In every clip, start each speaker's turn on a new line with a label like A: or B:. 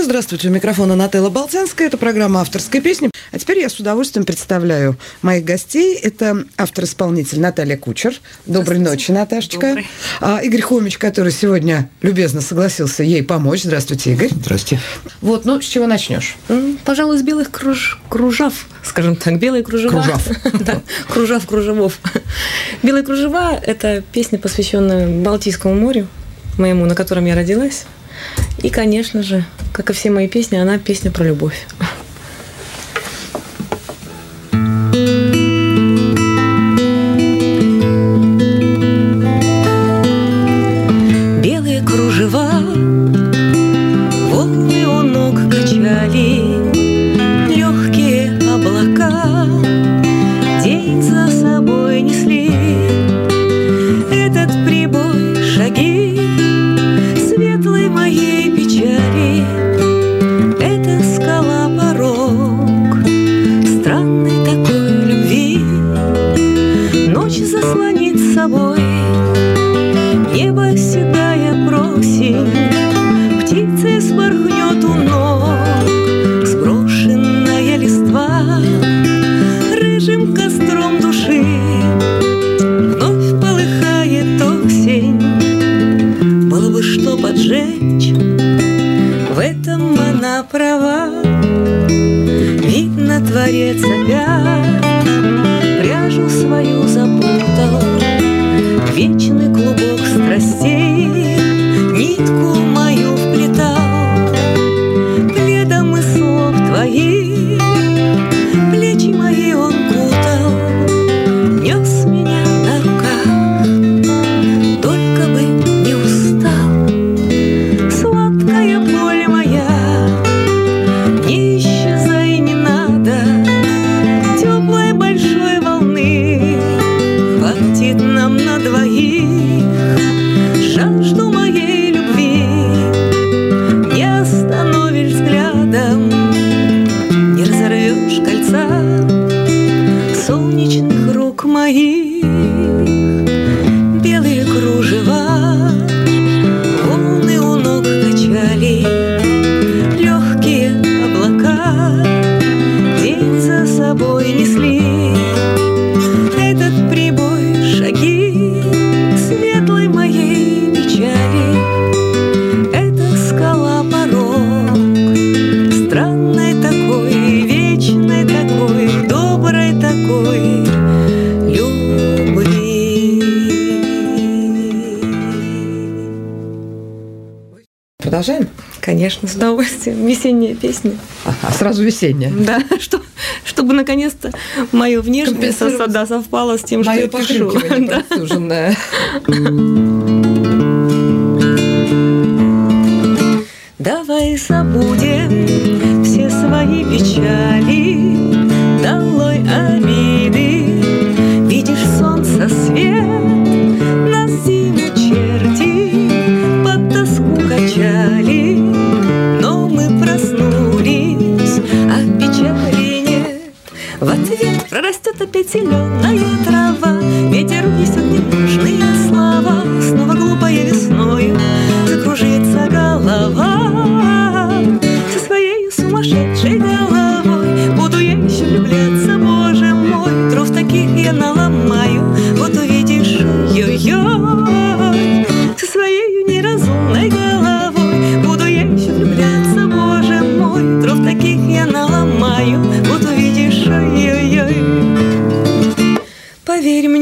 A: Здравствуйте, у микрофона Нателла Болтянская. Это программа «Авторская песня». А теперь я с удовольствием представляю моих гостей. Это автор-исполнитель Наталья Кучер. Доброй ночи, Наташечка. Игорь Хомич, который сегодня любезно согласился ей помочь. Здравствуйте, Игорь.
B: Здрасте.
A: Вот, с чего начнешь?
C: Пожалуй, с белых кружав, скажем так, белые кружева. Кружев. Белые кружева – это песня, посвященная Балтийскому морю, моему, на котором я родилась. И, конечно же, как и все мои песни, она песня про любовь. Белые кружева, волны у ног качали, легкие облака день за собой несли. Этот прибой, шаги светлой моей печали, это скала порог странной такой любви. Ночь заслонит собой небо седая просит, птицей спорхнет у ног сброшенная листва. Рыжим костром души вновь полыхает осень. Было бы что поджечь, в этом она права. Видно, творец опять пряжу свою запутал, вечный клубок страстей нитку мою вплетал. Пледом из слов твоих плечи мои он кутал, нес меня на руках, только бы не устал. Сладкая боль моя, не исчезай, не надо, теплой большой волны хватит нам на двоих. Жажду моей любви не остановишь взглядом, не разорвешь кольца солнечных рук моих. Белые кружева, волны у ног качали, легкие облака день за собой несли. Этот прибой, шаги светлой моей печали, это скала порог странной такой, вечной такой, доброй такой любви.
A: Продолжаем?
C: Конечно, с удовольствием. Весенняя песня.
A: Сразу весенняя.
C: Да, чтобы наконец-то мое внешнее совпало с тем, что я пишу.
A: Простуженное.
C: Давай забудем все свои печали, долой обиды. Видишь, солнце свет нас зиму черти под тоску качали, но мы проснулись, а печали нет. В ответ прорастет опять зеленая трава, ветер несет ненужные слова. Снова глупая весною закружится голова. Со своей сумасшедшей головой буду я еще влюбляться, боже мой. Дров таких я наломаю, вот увидишь, ой-ой-ой. Со своей неразумной головой буду я еще влюбляться, боже мой. Дров таких я наломаю, вот увидишь, ой-ой-ой. Поверь мне,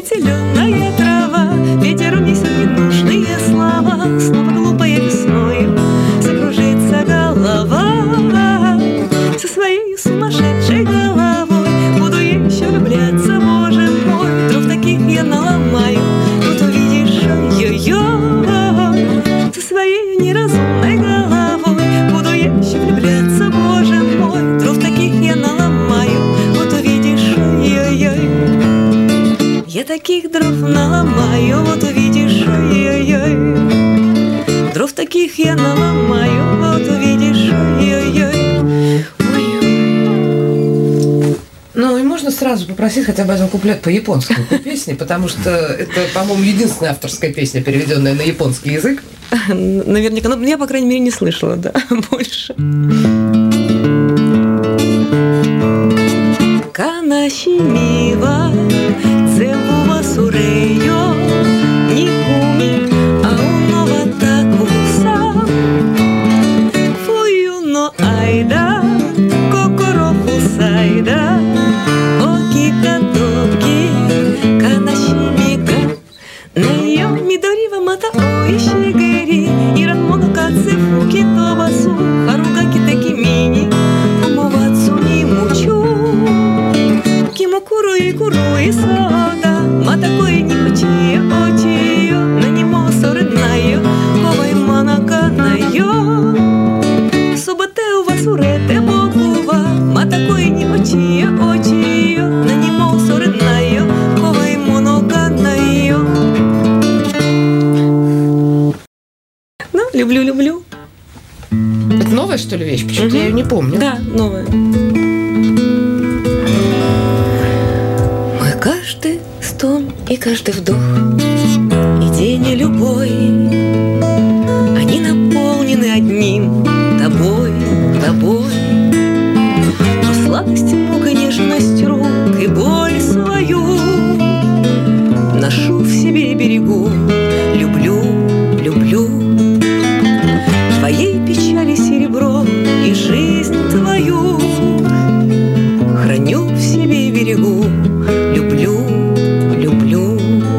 C: зеленая трава, ветер унесет ненужные слова, снова глупая весною закружится голова. Со своей сумасшедшей головой буду я еще влюбляться, боже мой, дров таких я наломаю, тут увидишь ой-ой-ой. Со своей неразумной головой буду я еще влюбляться, боже мой, дров таких я наломаю, вот увидишь ой-ой-ой. Я таких дров наломаю, вот увидишь ой-ой-ой. Дров таких я наломаю, вот увидишь ой-ой-ой.
A: Ну, и можно сразу попросить хотя бы один куплет по японской песне, потому что это, по-моему, единственная авторская песня, переведенная на японский язык.
C: Наверняка, но я, по крайней мере, не слышала, да, больше. Канашимива, цеву васуреё, никуми, ауно ватакуса, фую но айда, кокоро фусайда, окита токи, канашимика, нэйо мидори ва мата оишигери, иран монокадзе фуки тобасу, харуга китеки мини, омовацу ни мучу. Куру и сода, матакой не хочи, очи, на нему соренаю, ковай манаканаю. Субате у вас урете бокува, матакой не хочи, очи, на нему соренаю, ковай манаканаю. Ну, люблю.
A: Это новая, что ли, вещь? Почему-то я ее не помню.
C: Да, новая. Каждый стон и каждый вдох, и день и любой, они наполнены одним тобой. Но сладость, мука, нежность рук и боль свою ношу в себе и берегу. Люблю твоей печали серебро и жизнь твою храню в себе и берегу. Люблю.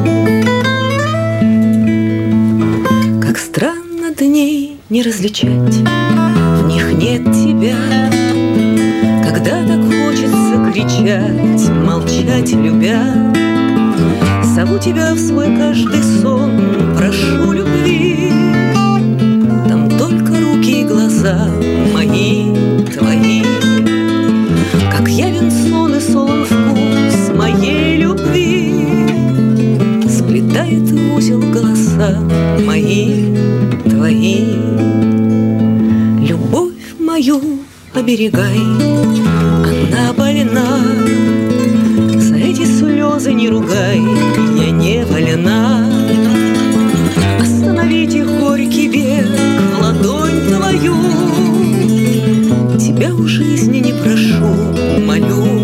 C: Как странно дней не различать, в них нет тебя. Когда так хочется кричать, молчать любя, зову тебя в свой каждый сон, прошу любви. Там только руки и глаза мои, твои, как явен сон и солон вкус моей любви. Сплетает в узел голоса мои, твои. Любовь мою оберегай, она больна. За эти слезы не ругай, я не вольна. Остановить их горький бег в ладонь твою. Тебя у жизни не прошу, молю.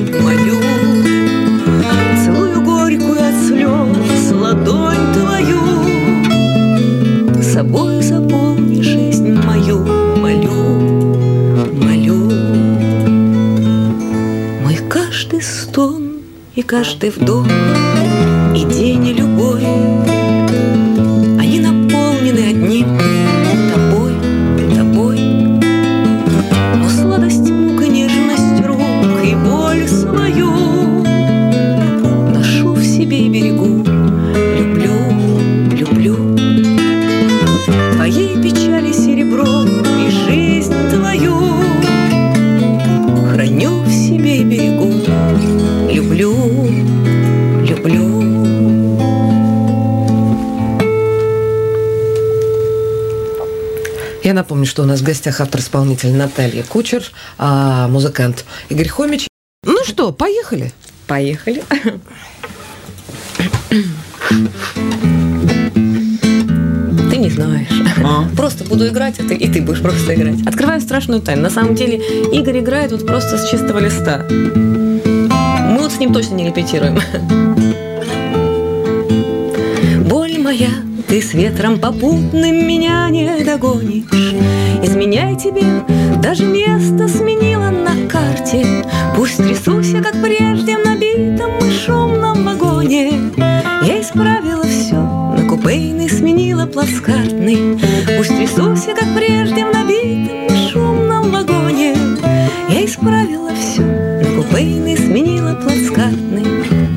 C: Целую горькую от слез ладонь твою. Ты собой заполни жизнь мою, молю. Мой каждый стон и каждый вдох, и день, и любой, они наполнены одним тобой. Но сладость, мука, нежность рук и боль свою ношу в себе и берегу. Люблю твоей печали серебро и жизнь твою храню в себе и берегу. Люблю.
A: Я напомню, что у нас в гостях автор-исполнитель Наталья Кучер, а музыкант Игорь Хомич. Ну что, поехали?
C: Поехали. Ты не знаешь. Просто буду играть, и ты будешь просто играть. Открываю страшную тайну. На самом деле Игорь играет вот просто с чистого листа. Мы вот с ним точно не репетируем. Боль моя, ты с ветром попутным меня не догонишь. Изменяй тебе, даже место сменила на карте. Пусть трясусь я, как прежде, в набитом и шумном вагоне. плацкартный. Пусть трясусь, как прежде, в набитом и шумном вагоне. Я исправила все, на купейный сменила плацкартный.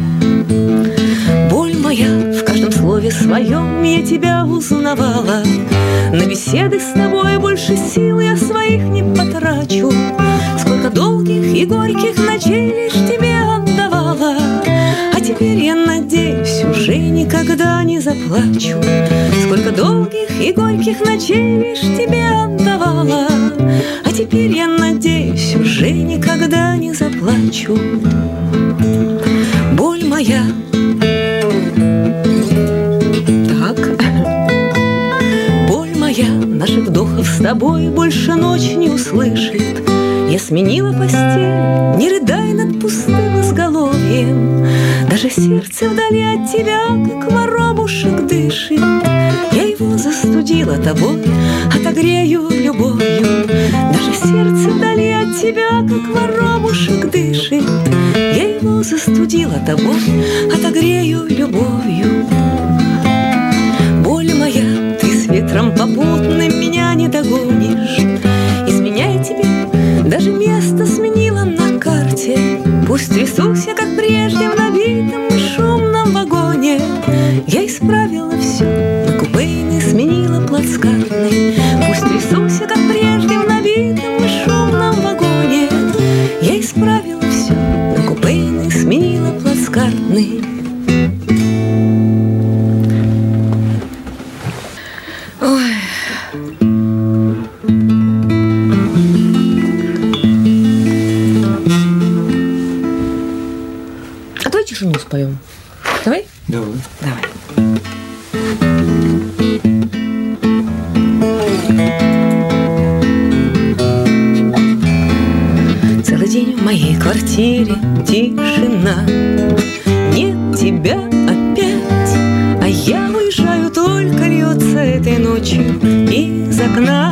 C: Боль моя в каждом слове своем, я тебя узнавала. На беседы с тобой больше сил я своих не потрачу. Сколько долгих и горьких ночей лишь тебе отдавала. А теперь я надеюсь, уже никогда не заплачу. Сколько долгих и горьких ночей лишь тебе отдавала. А теперь я надеюсь, уже никогда не заплачу. Боль моя. Так. Боль моя наших вдохов с тобой больше ночь не услышит. Я сменила постель, не рыдай над пустым изголовьем. Даже сердце вдали от тебя, как воробушек, дышит. Я его застудила тобой, отогрею любовью. Даже сердце вдали от тебя, как воробушек, дышит. Я его застудила тобой, отогрею любовью. Боль моя, ты с ветром попутным меня не догонишь. Изменяй тебе, даже место сменила на карте. Пусть трясусь я, как прежде, в набитом и шумном вагоне. Я исправила все, на купейный сменила плацкартный. Пусть трясусь я, как прежде, в набитом и шумном вагоне. Я исправила все, на купейный сменила плацкартный. Тишину споем. Давай?
B: Давай.
C: Целый день в моей квартире тишина. Нет тебя опять, а я уезжаю, только льется этой ночью из окна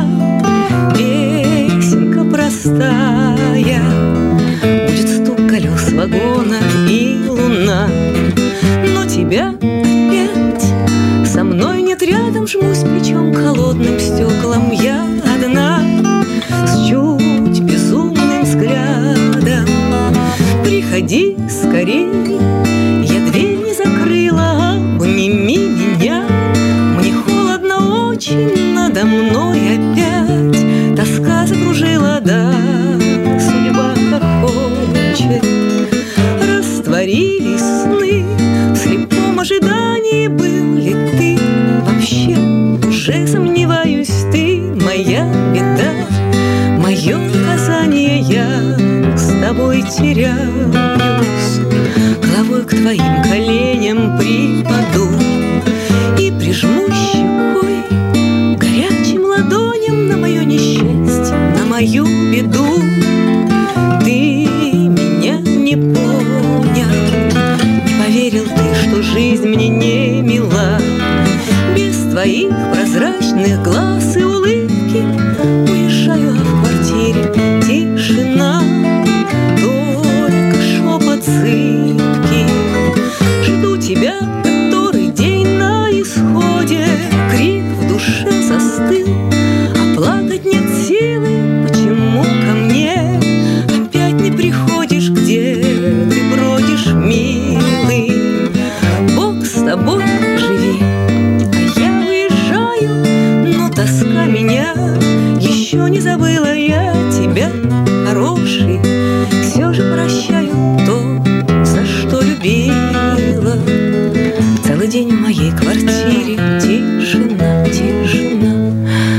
C: песенка простая. Будет стук колес вагона и луна. Но тебя опять со мной нет рядом. Жмусь плечом к холодным стеклам. Я одна с чуть безумным взглядом. Приходи скорей, я дверь не закрыла. Обними меня, мне холодно очень. Надо мной опять тоска закружила, да, судьба как хочет. Растворились сны в слепом ожидании. Был ли ты вообще? Уже сомневаюсь, ты моя беда, мое наказание. Я с тобой теряюсь, головой к твоим коленям припаду и прижму щекой горячим ладоням на мое несчастье, на мою беду. Ты меня не понял, не поверил ты, что жизнь мне не мила. Без твоих прозрачных глаз и улыбки уезжаю, а в квартире тишина. Только шепот зыбкий. Жду тебя, который день на исходе. Крик в душе застыл, а плакать нет силы. Почему ко мне опять не приходишь? Где ты бродишь, милый? Бог с тобой, живи, а я уезжаю. Но тоска меня еще не забыла. Я тебя, хороший, все же прощаю то, за что любила. Целый день в моей квартире тишина, тишина.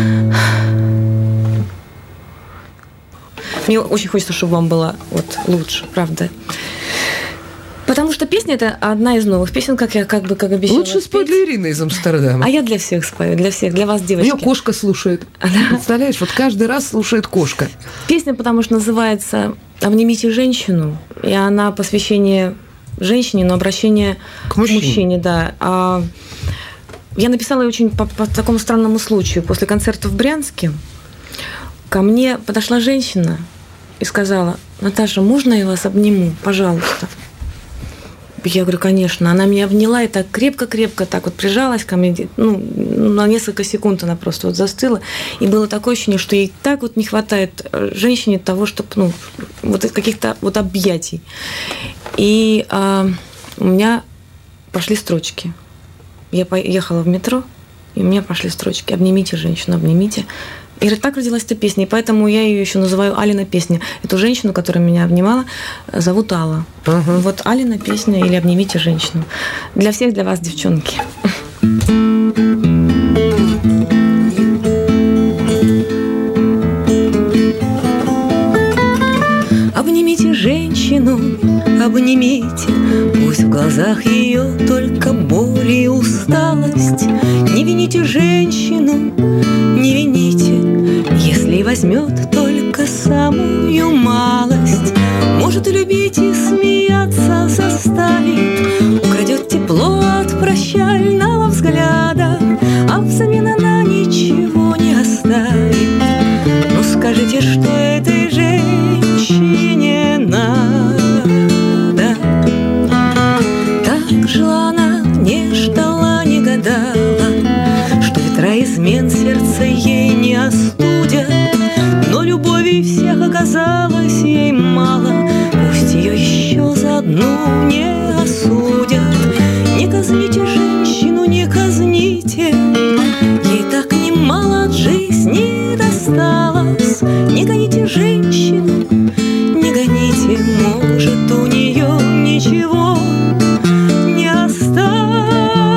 C: Мне очень хочется, чтобы вам было вот лучше, правда. Потому что песня – это одна из новых песен, как я как обещала.
A: Лучше спой для Ирины из Амстердама.
C: А я для всех спою, для всех, для вас, девочки.
A: Ее кошка слушает. Представляешь, вот каждый раз слушает кошка.
C: Песня, потому что называется «Обнимите женщину», и она посвящение женщине, но обращение к мужчине, да. Я написала ее очень по такому странному случаю. После концерта в Брянске ко мне подошла женщина и сказала: «Наташа, можно я вас обниму, пожалуйста?» Я говорю, конечно. Она меня обняла и так крепко-крепко так вот прижалась ко мне. На несколько секунд она просто вот застыла. И было такое ощущение, что ей так вот не хватает женщине того, чтобы, вот каких-то вот объятий. И у меня пошли строчки. Я поехала в метро, и у меня пошли строчки. «Обнимите женщину, обнимите». И так родилась эта песня, и поэтому я ее еще называю Алина песня. Эту женщину, которая меня обнимала, зовут Алла. Вот Алина песня или «Обнимите женщину». Для всех, для вас, девчонки. Обнимите женщину, обнимите, пусть в глазах ее только боль и усталость. Не вините женщину, не вините, если возьмет только самую малость. Может любить и смеяться заставит, украдет тепло от прощального взгляда, а взамен она ничего не оставит. Ну скажите, что этой женщине надо? Так жила она, не ждала, не гадала, что ветра измен сердце ей не остудят. Но любови всех оказалось ей мало, пусть ее еще за одну не осудят. Не казните женщину, не казните, ей так немало от жизни досталось. Не гоните женщину, не гоните, может, у нее ничего не осталось.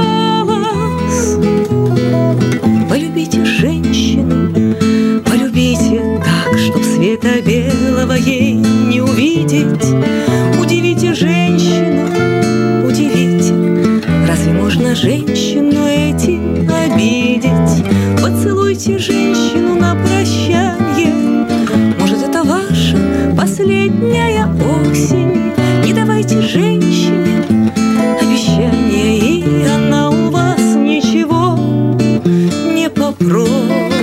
C: Полюбите женщину, полюбите так, чтоб света белого ей не увидеть. Удивите женщину, удивите, разве можно женщину этим обидеть? Поцелуйте женщину на прощанье, может, это ваша последняя осень. Не давайте женщине обещания, и она у вас ничего не попросит.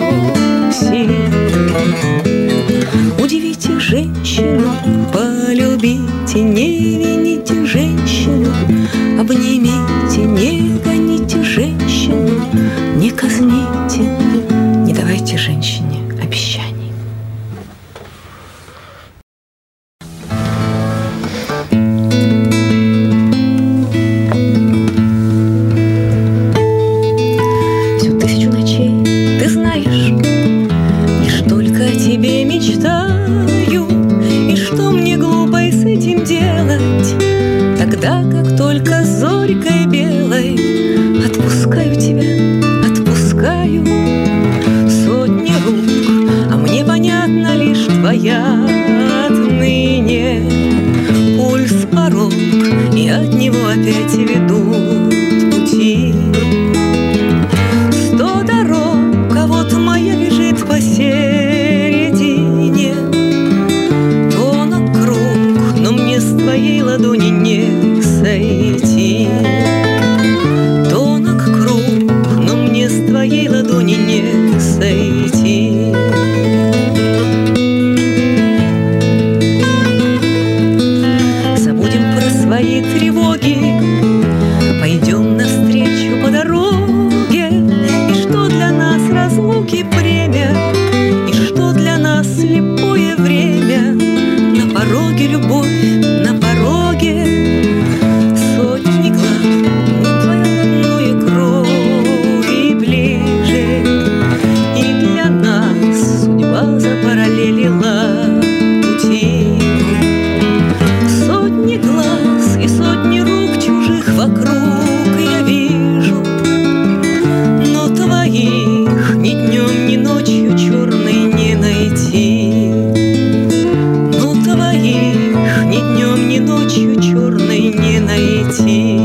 C: Удивите женщину, полюбите, не вините женщину, обнимите, не гоните женщину, не казните, не давайте женщине обещаний. Всю тысячу ночей ты знаешь, лишь только о тебе мечтаю, и что мне глупо с этим делать, тогда как только зорькой белой отпускаю тебя, отпускаю сотни рук, а мне понятна лишь твоя отныне. Пульс порог, и от него опять ведут пути. 100 дорог, а вот моя лежит посередине. Тонок круг, но мне с твоей ладони не сойти. Тонок круг, но мне с твоей ладони не сойти. Забудем про свои тревоги, пойдем навстречу по дороге. И что для нас разлуки бремя, и что для нас слепое время. На пороге любовь, на пороге сотни глав, твоя родной крови ближе. И для нас судьба запараллелила пути. Сотни глаз и сотни рук чужих вокруг я вижу, но твоих ни днем, ни ночью черной не найти. Но твоих ни днем, ни ночью черной не найти.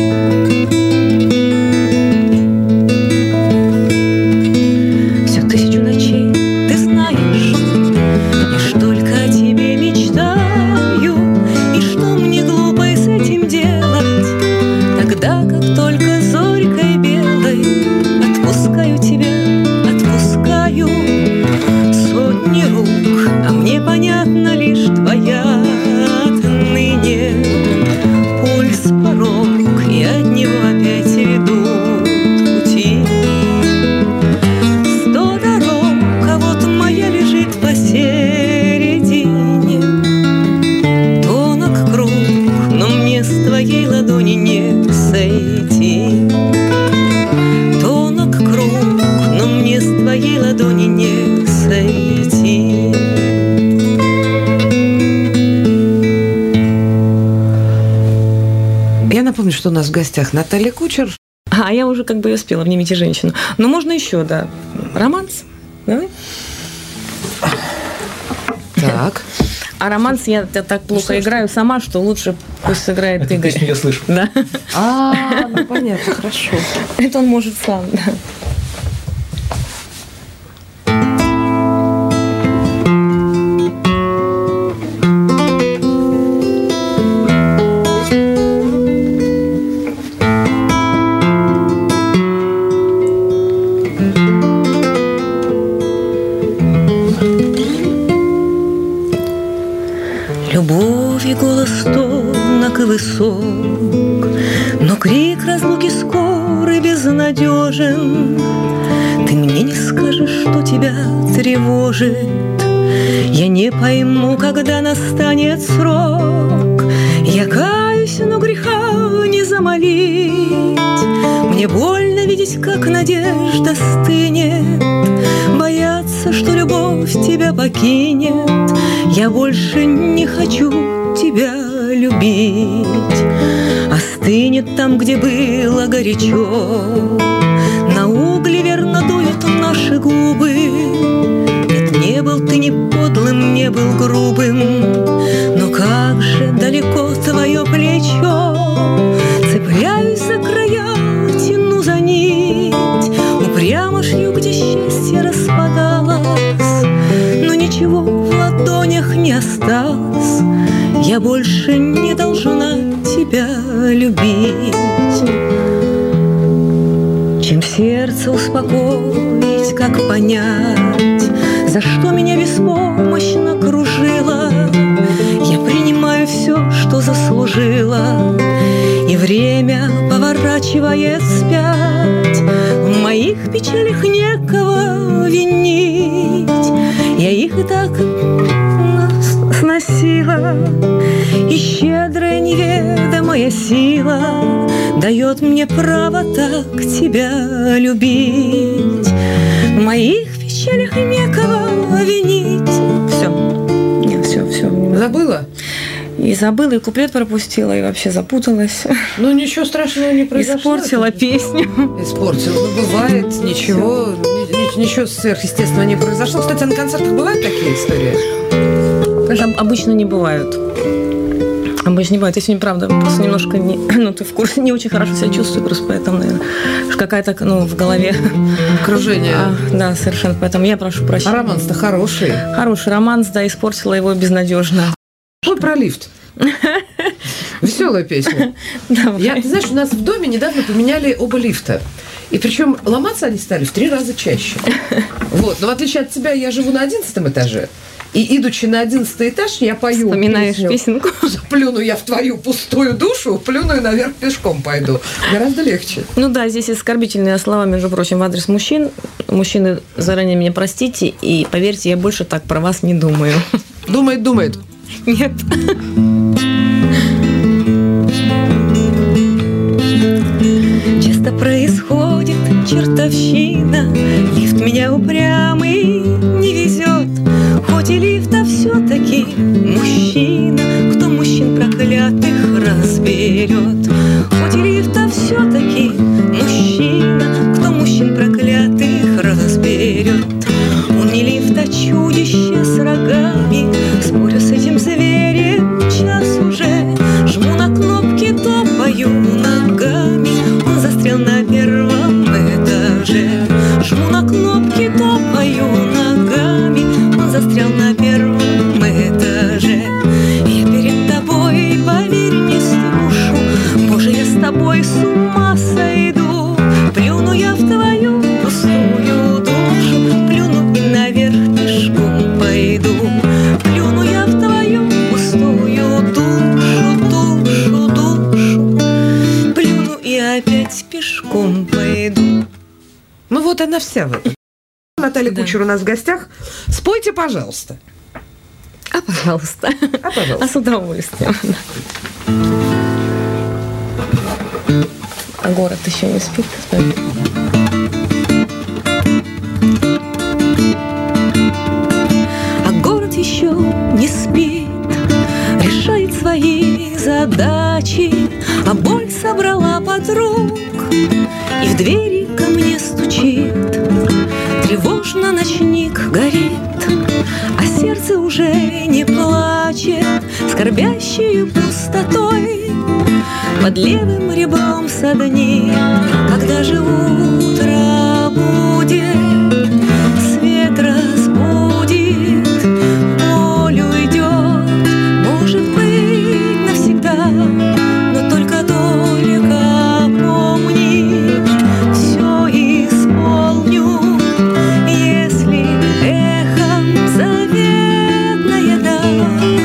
C: Всю тысячу ночей ты знаешь, лишь только о тебе мечтаю, и что мне глупо с этим делать, тогда как только зорькой белой отпускаю тебя, отпускаю сотни рук, а мне понятна лишь твоя отныне. Пульс порог,
A: напомню, что у нас в гостях Наталья Кучер.
C: А я уже как бы ее спела, «Обнимите женщину». Но можно еще, да. Романс. Давай.
A: Так.
C: А романс я так плохо играю сама, что лучше пусть сыграет
B: Эту
C: Игорь.
B: песню я слышу.
C: Да.
A: Ну понятно, хорошо.
C: Это он может сам, да.
D: Любовь и голос тонок и высок, но крик разлуки скор и безнадежен. Ты мне не скажешь, что тебя тревожит. Я не пойму, когда настанет срок. Я каюсь, но греха не замолить. Мне больно видеть, как надежда стынет, бояться, что любовь тебя покинет. Я больше не хочу тебя любить. Остынет там, где было горячо. На угле верно дуют наши губы. Нет, не был ты ни подлым, не был грубым, но как же далеко твое плечо. Цепляюсь за края, тяну за нить, упрямо шью, где счастье распадалось. Но ничего в ладонях не осталось. Я больше не должна тебя любить. Чем сердце успокоить, как понять, за что меня беспомощно кружило. Я принимаю все, что заслужила, и время поворачивает вспять. В моих печалях некого винить. Я их и так сносила, и щедрая неведомая сила дает мне право так тебя любить. В моих печалях некого винить. Все.
A: Забыла?
C: И забыла, и куплет пропустила, и вообще запуталась.
A: Ну, ничего страшного не произошло.
C: Испортила песню.
A: Испортила. Ну, бывает, ничего сверхъестественного не произошло. Кстати, на концертах бывают такие истории?
C: Обычно не бывают. Обычно не бывает. Я сегодня, правда, просто немножко ты в курсе, не очень хорошо себя чувствую, просто поэтому, наверное, какая-то, в голове
A: окружение.
C: Да, совершенно. Поэтому я прошу прощения.
A: А романс-то хороший.
C: Хороший романс, да, испортила его безнадежно.
A: Что про лифт? Веселая песня. Ты знаешь, у нас в доме недавно поменяли оба лифта. И причем ломаться они стали в 3 раза чаще. Вот. Но в отличие от тебя, я живу на 11 этаже. И, идучи на 11 этаж, я пою
C: вспоминаешь песенку.
A: Плюну я в твою пустую душу, плюну и наверх пешком пойду. Гораздо легче.
C: Ну да, здесь оскорбительные слова, между прочим, в адрес мужчин. Мужчины, заранее меня простите, и поверьте, я больше так про вас не думаю.
A: Думает.
C: Нет.
D: Часто происходит чертовщина. Лифт меня упрямый не везет. Хоть и лифта все-таки мужчина, кто мужчин проклятых разберет. Хоть и лифта все-таки мужчина, кто мужчин проклятых разберет. Он не лифт, а чудище с рогами. Спорю с этим зверем час уже. Жму на кнопки, топаю ногами. Он застрял на 1 этаже. Жму на кнопки, топаю ногами. Он застрял на 1 этаже. Я перед тобой, поверь, не струшу. Боже, я с тобой с ума сойду. Плюну я в твою пустую душу. Плюну и наверх пешком пойду. Плюну я в твою пустую душу. Плюну и опять пешком пойду.
A: Ну вот она вся в этом. Наталья Кучер у нас в гостях. Спойте, пожалуйста.
C: Пожалуйста.
A: Пожалуйста.
C: С удовольствием. А город еще не спит.
D: А город еще не спит, решает свои задачи, а боль и в двери ко мне стучит. Тревожно ночник горит, а сердце уже не плачет скорбящей пустотой. Под левым ребром садни, когда же утро будет, свет разбудит, боль уйдет, может быть навсегда, но только помни, все исполню, если эхом заветная дам.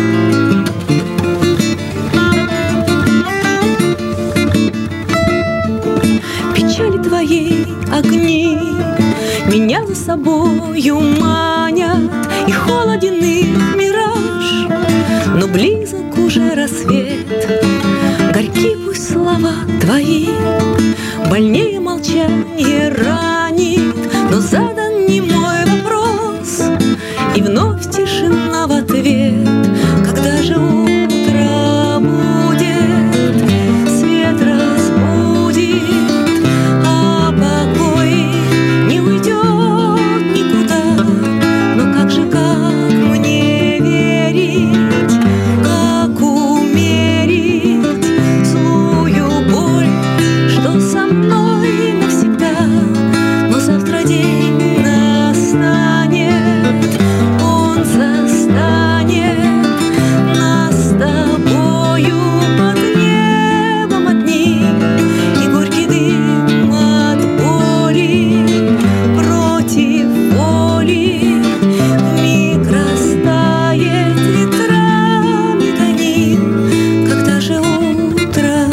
D: Печали твоей огни меня за собою манят, и холоден их мираж, но близок уже рассвет. Горьки пусть слова твои, больнее молчание ранит, но задан не мой вопрос, и вновь тишина в ответ. Когда же утро будет, свет разбудит, а покой не уйдет никуда. Но как же, как мне верить, как умерить злую боль, что со мной навсегда? Но завтра день настанет, он застанет нас с тобою под небом одни, и горький дым от боли против воли вмиг растает ветрами гоним. Когда же утро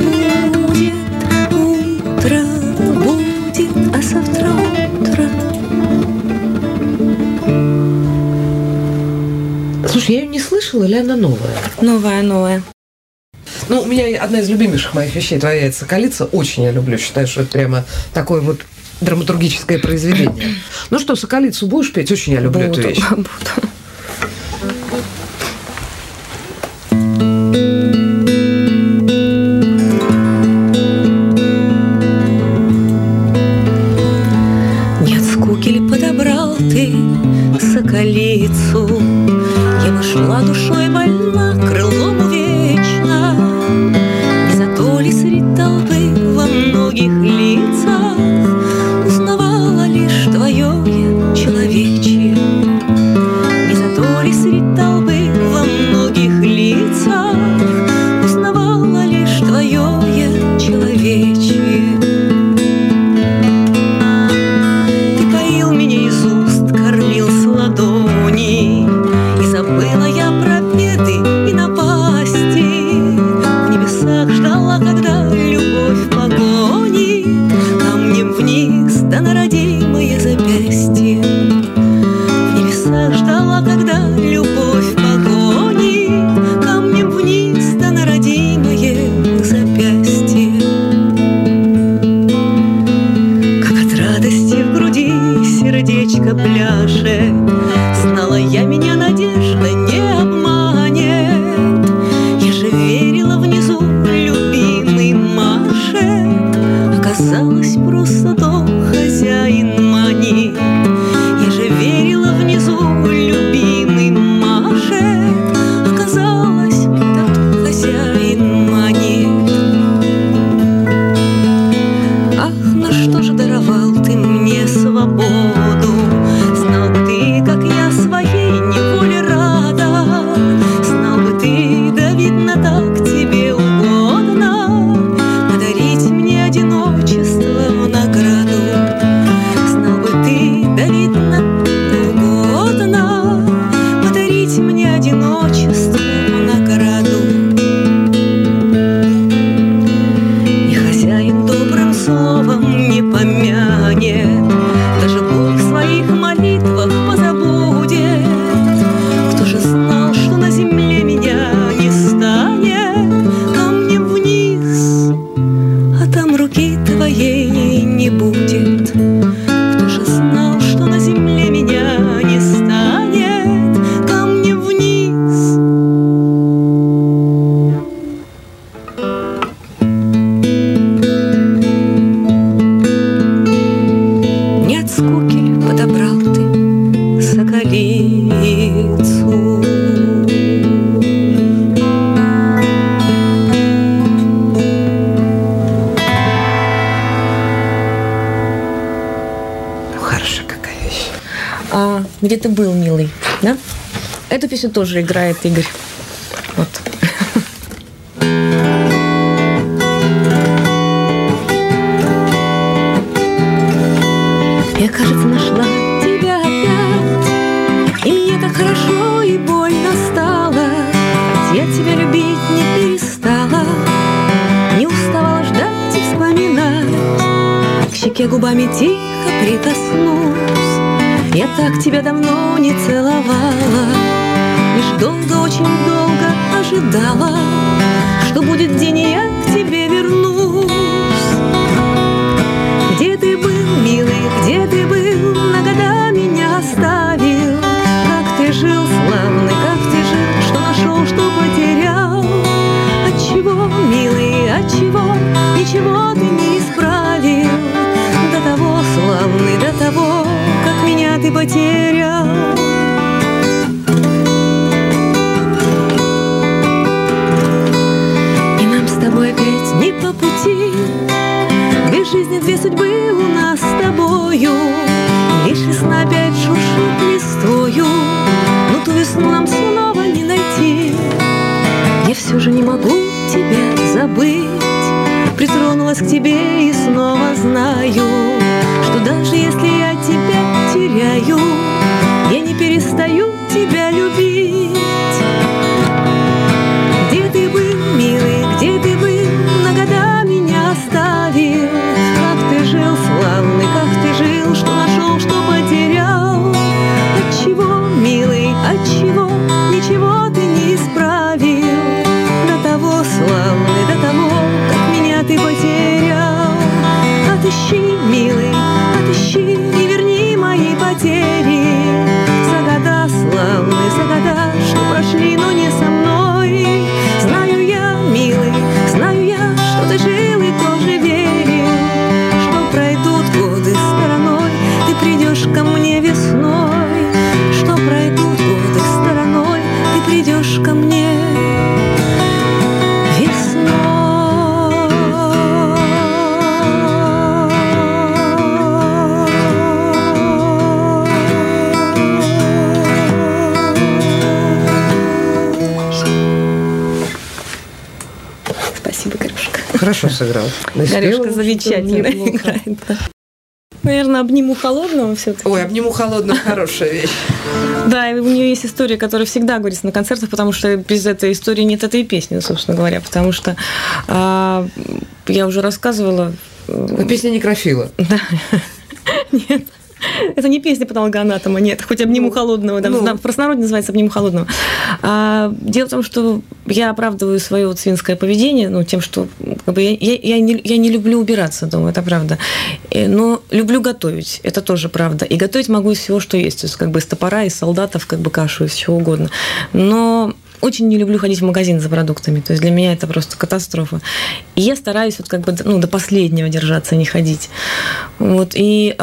D: будет, а завтра утро.
B: Слушай, я ее не слышала, или она новая?
C: Новая.
B: Ну, у меня одна из любимейших моих вещей «Твоя яйца соколица». Очень я люблю. Считаю, что это прямо такое вот драматургическое произведение. Ну что, «Соколицу» будешь петь? Очень я люблю эту вещь.
C: Буду.
D: Не от скуки ли подобрал ты соколицу? Я бы шла душой больна, крылом увечно. Не за то ли средь толпы во многих лицах узнавала лишь твое я человечье?
C: где ты был, милый, да? Эту песню тоже играет Игорь. Вот.
D: Я, кажется, нашла тебя опять, и мне так хорошо и больно стало. Я тебя любить не перестала, не уставала ждать и вспоминать. К щеке губами тихо прикоснусь. Я так тебя давно не целовала, лишь долго, очень долго ожидала, что будет день, и я к тебе вернусь. Где ты был, милый, где ты был, на года меня оставил? Как ты жил, славный, как ты жил, что нашел, что потерял? Отчего, милый, отчего, ничего ты не исправил? До того, славный, до того, как меня ты потерял. И нам с тобой опять не по пути, две жизни, две судьбы у нас с тобою. Лишь весна опять шуршит листвою, но ту весну нам снова не найти. Я все же не могу тебя забыть, притронулась к тебе и снова знаю, что даже если я тебя теряю, я не перестаю тебя любить. Где ты был, милый, где ты был, на года меня оставил? Как ты жил, славный, как ты жил, что нашел, что потерял? Отчего, милый, отчего, ничего ты не исправил? До того, славный, до того, как меня ты потерял. Отыщи, милый, отыщи и верни мои потери. За года, славный, за года, что прошли, но не со мной. Знаю я, милый, знаю я, что ты жил и тоже верил, что пройдут годы стороной, ты придешь ко мне весной. Что пройдут годы стороной, ты придешь ко мне весной. Спасибо, Горюшка.
B: Хорошо сыграл.
C: Горюшка замечательно играет. Да. Наверное, «Обниму холодного» все-таки.
B: Ой, «Обниму холодного» хорошая вещь.
C: Да, и у нее есть история, которая всегда говорится на концертах, потому что без этой истории нет этой песни, собственно говоря, потому что я уже рассказывала.
B: Но песня некрофила.
C: Да. Нет. Это не песня патологоанатома, нет, хоть «Обниму холодного», да, в простонародье называется «Обниму холодного». Дело в том, что я оправдываю свое вот свинское поведение, ну, тем, что как бы, я не люблю убираться дома, это правда, но люблю готовить, это тоже правда, и готовить могу из всего, что есть, то есть как бы из топора, из солдатов, как бы кашу, из чего угодно, но очень не люблю ходить в магазин за продуктами, то есть для меня это просто катастрофа. И я стараюсь вот как бы, ну, до последнего держаться, не ходить. Вот, и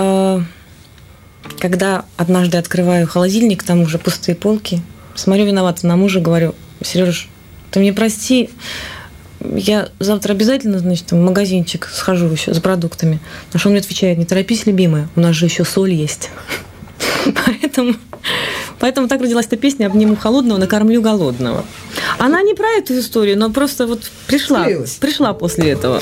C: когда однажды открываю холодильник, там уже пустые полки, смотрю виновата на мужа, говорю: Серёж, ты мне прости, я завтра обязательно, значит, в магазинчик схожу еще за продуктами. На что он мне отвечает: не торопись, любимая, у нас же еще соль есть. Поэтому так родилась эта песня «Обниму холодного, накормлю голодного». Она не про эту историю, но просто вот пришла после этого.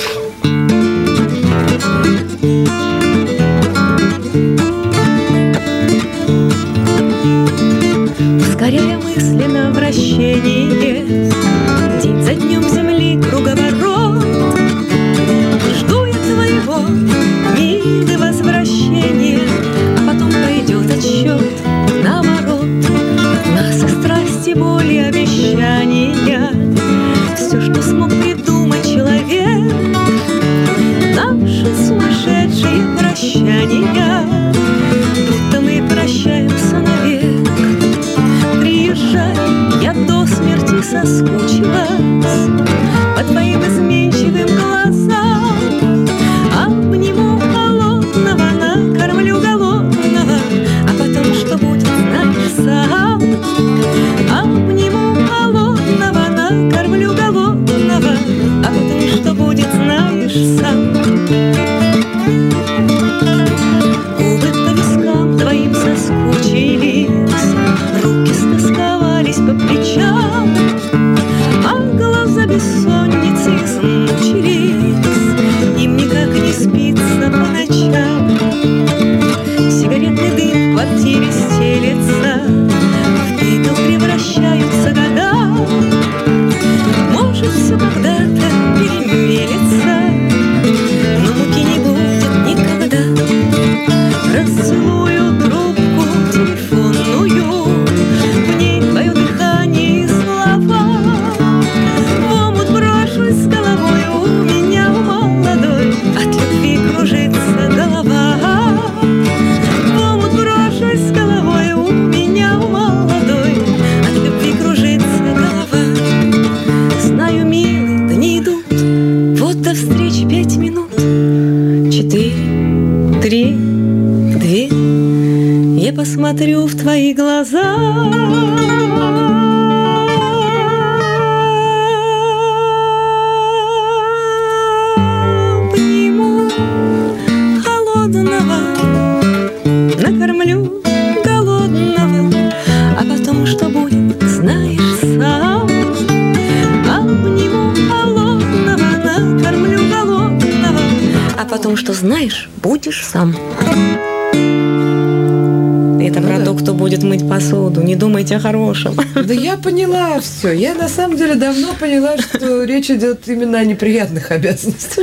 D: Ускоряя мысленно вращение, день за днем земли круговорот, жду я твоего, милый, возвращения, а потом пойдет отсчет наоборот. Нас и страсти, боли, обещания, все, что смог придумать человек, наши сумасшедшие прощания, будто мы прощаемся навек. Приезжай, я до смерти соскучилась по твоим изменчивым глазам. Обниму холодного, накормлю голодного, а потом что будет, знаешь сам. Обниму холодного, накормлю голодного, том, что знаешь, будешь сам. Это про то, кто будет мыть посуду. Не думайте о хорошем.
B: Да я поняла все. Я на самом деле давно поняла, что речь идет именно о неприятных обязанностях.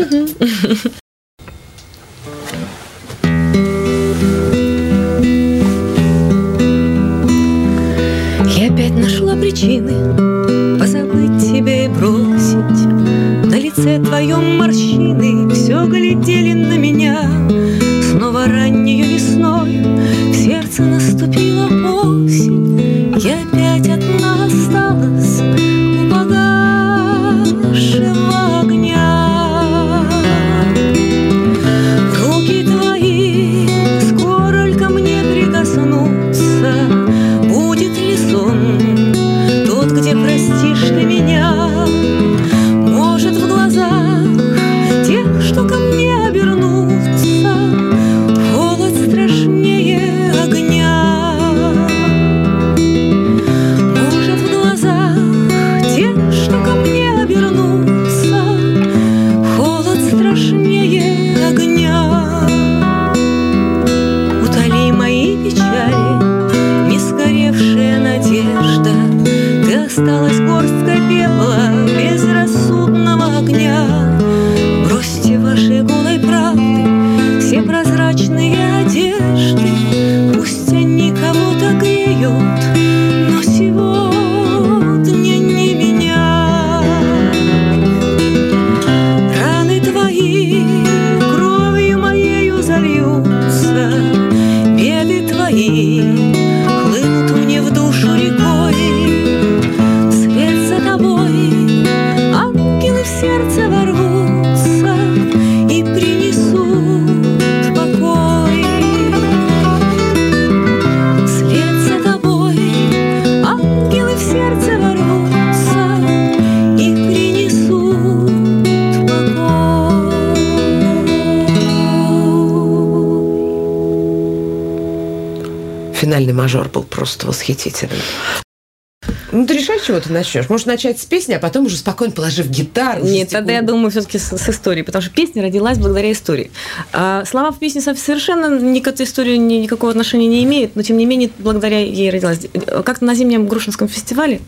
D: Я опять нашла причины позабыть тебя и бросить. На лице твоем морщины все глядели на меня. Снова раннею весной в сердце наступила осень. Я опять одна осталась у погасшего огня. Руки твои скоро ко мне прикоснутся. Будет ли сон тот, где простишь ты меня? Может, в глазах тех, что ко мне обернутся, холод страшнее огня. Может, в глазах тех, что ко мне обернутся, холод страшнее огня. Утоли мои печали, не сгоревшая надежда. Ты осталась горстка пепла безрассудного огня. Бросьте ваши голой правды все прозрачные одежды. Пусть они кого-то греют, но сегодня не меня. Раны твои кровью моею зальются. Беды твои хлынут мне в душу рекой. Вслед за тобой ангелы в сердце ворвутся и принесут покой. Вслед за тобой ангелы в сердце ворвутся и принесут покой.
B: Финальный мажор был просто восхитительный. Ну, ты решаешь, чего ты начнешь? Можешь начать с песни, а потом уже спокойно положив гитару.
C: Нет, тогда я думаю все-таки с историей, потому что песня родилась благодаря истории. Слова в песне совершенно ни к этой истории никакого отношения не имеют, но тем не менее благодаря ей родилась. Как-то на зимнем Грушинском фестивале,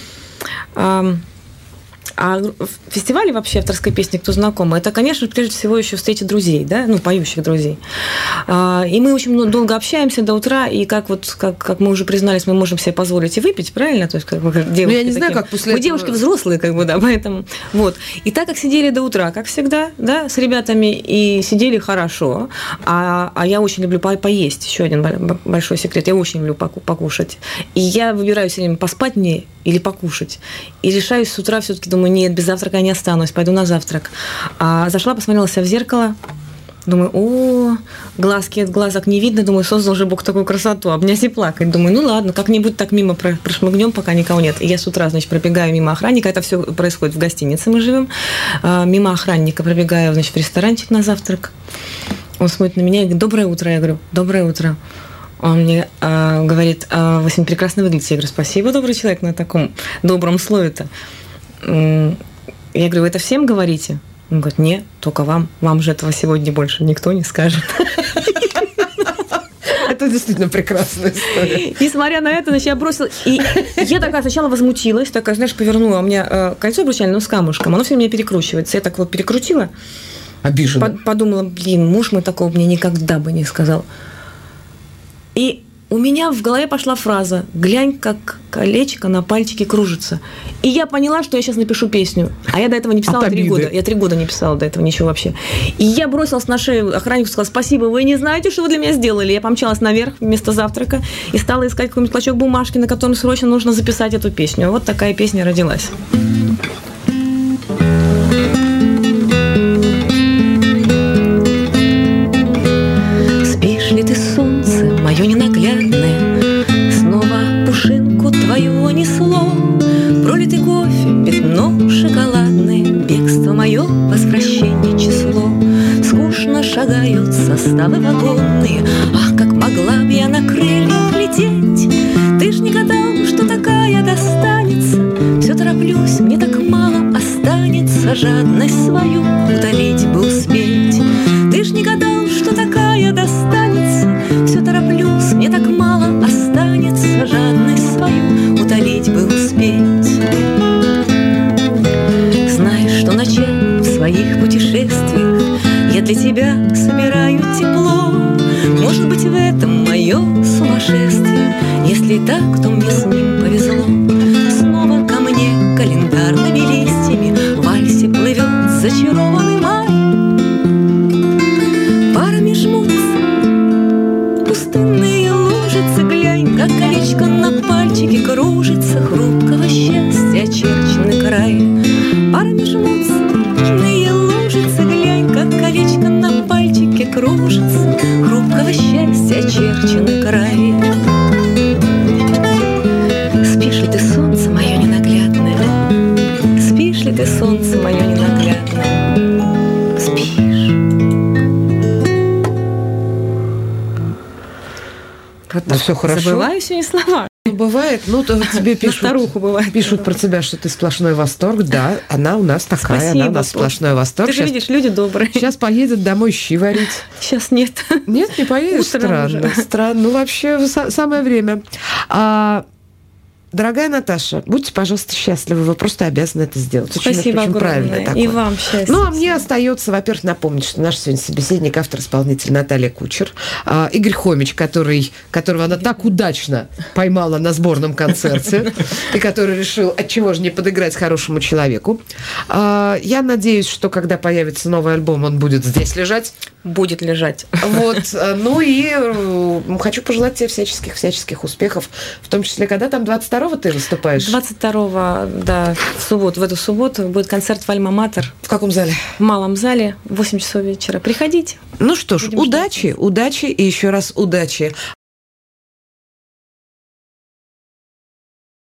C: а в фестивале вообще авторской песни, кто знаком, это, конечно, прежде всего еще встреча друзей, да, ну, поющих друзей. И мы очень долго общаемся до утра, и как мы уже признались, мы можем себе позволить и выпить, правильно? То есть, как девушки.
B: Ну, я не знаю, как после
C: мы
B: этого...
C: девушки взрослые, как бы, да, поэтому. Вот. И так как сидели до утра, как всегда, да, с ребятами, и сидели хорошо, а я очень люблю поесть, еще один большой секрет, я очень люблю покушать. И я выбираю все время, поспать мне или покушать. И решаюсь с утра все-таки, думаю, нет, без завтрака я не останусь, пойду на завтрак. Зашла, посмотрела себя в зеркало, думаю, глазки от глазок не видно, думаю, создал же Бог такую красоту, обнять и плакать. Думаю, ну ладно, как-нибудь так мимо прошмыгнем, пока никого нет. И я с утра, значит, пробегаю мимо охранника, это все происходит в гостинице, мы живем, мимо охранника пробегаю, значит, в ресторанчик на завтрак. Он смотрит на меня и говорит: доброе утро. Я говорю: доброе утро. Он мне говорит: вы сегодня прекрасно выглядите. Я говорю: спасибо, добрый человек, на таком добром слове-то. Я говорю: вы это всем говорите? Он говорит: нет, только вам. Вам же этого сегодня больше никто не скажет.
B: Это действительно прекрасная история.
C: Несмотря на это, значит, я бросила... И я такая сначала возмутилась, такая, знаешь, повернула. У меня кольцо обручальное, но с камушком. Оно все меня перекручивается. Я так вот перекрутила.
B: Обижена.
C: Подумала: блин, муж мой такого мне никогда бы не сказал. И у меня в голове пошла фраза: глянь, как колечко на пальчике кружится. И я поняла, что я сейчас напишу песню. А я до этого не писала 3 года. Я 3 года не писала до этого ничего вообще. И я бросилась на шею охраннику, сказала: спасибо, вы не знаете, что вы для меня сделали. Я помчалась наверх вместо завтрака и стала искать какой-нибудь клочок бумажки, на котором срочно нужно записать эту песню. Вот такая песня родилась.
D: Спишь ли ты, солнце мое ненаглядное? Снова пушинку твою несло. Пролитый кофе, пятно шоколадное, бегство мое, возвращение число. Скучно шагают составы вагонные. Ах, как могла б я на крыльях лететь! Ты ж не гадал, что такая достанется. Все тороплюсь, мне так мало останется. Жадность свою утолить бы успеть. Ты ж не ночах в своих путешествиях я для тебя собираю тепло. Может быть, в этом мое сумасшествие. Если так, то мне с ним повезло. Снова ко мне календарными листьями в вальсе плывет зачарованный май. Парами жмутся пустынные лужицы. Глянь, как колечко на пальчике кружится. Хрупкого счастья очерченный край. Парами жмутся пустынные лужицы. Глянь, как колечко на пальчике кружится. Хрупкого счастья очерченный край. Спишь ли ты, солнце мое ненаглядное? Спишь ли ты, солнце мое ненаглядное? Спишь.
B: Да, все хорошо.
C: Забываю сегодня слова.
B: Бывает, тебе пишут про тебя, что ты сплошной восторг. Да, она у нас такая,
C: Спасибо,
B: она у нас сплошной восторг.
C: Ты же видишь, люди добрые.
B: Сейчас поедет домой щи варить.
C: Сейчас нет.
B: Нет, не поедешь?
C: Утром
B: Странно. Вообще самое время. Дорогая Наташа, будьте, пожалуйста, счастливы. Вы просто обязаны это сделать.
C: Спасибо
B: очень правильно такое.
C: И вам счастья.
B: А мне остается, во-первых, напомнить, что наш сегодня собеседник, автор-исполнитель Наталья Кучер, Игорь Хомич, которого она так удачно поймала на сборном концерте, и который решил, отчего же не подыграть хорошему человеку. Я надеюсь, что когда появится новый альбом, он будет здесь лежать.
C: Будет лежать.
B: И хочу пожелать тебе всяческих успехов, в том числе, когда там 22-го ты выступаешь?
C: 22-го, да, в эту субботу будет концерт в Альма-Матер.
B: В каком зале?
C: В малом зале, в 8 часов вечера. Приходите.
B: Ну что ж, удачи и еще раз удачи.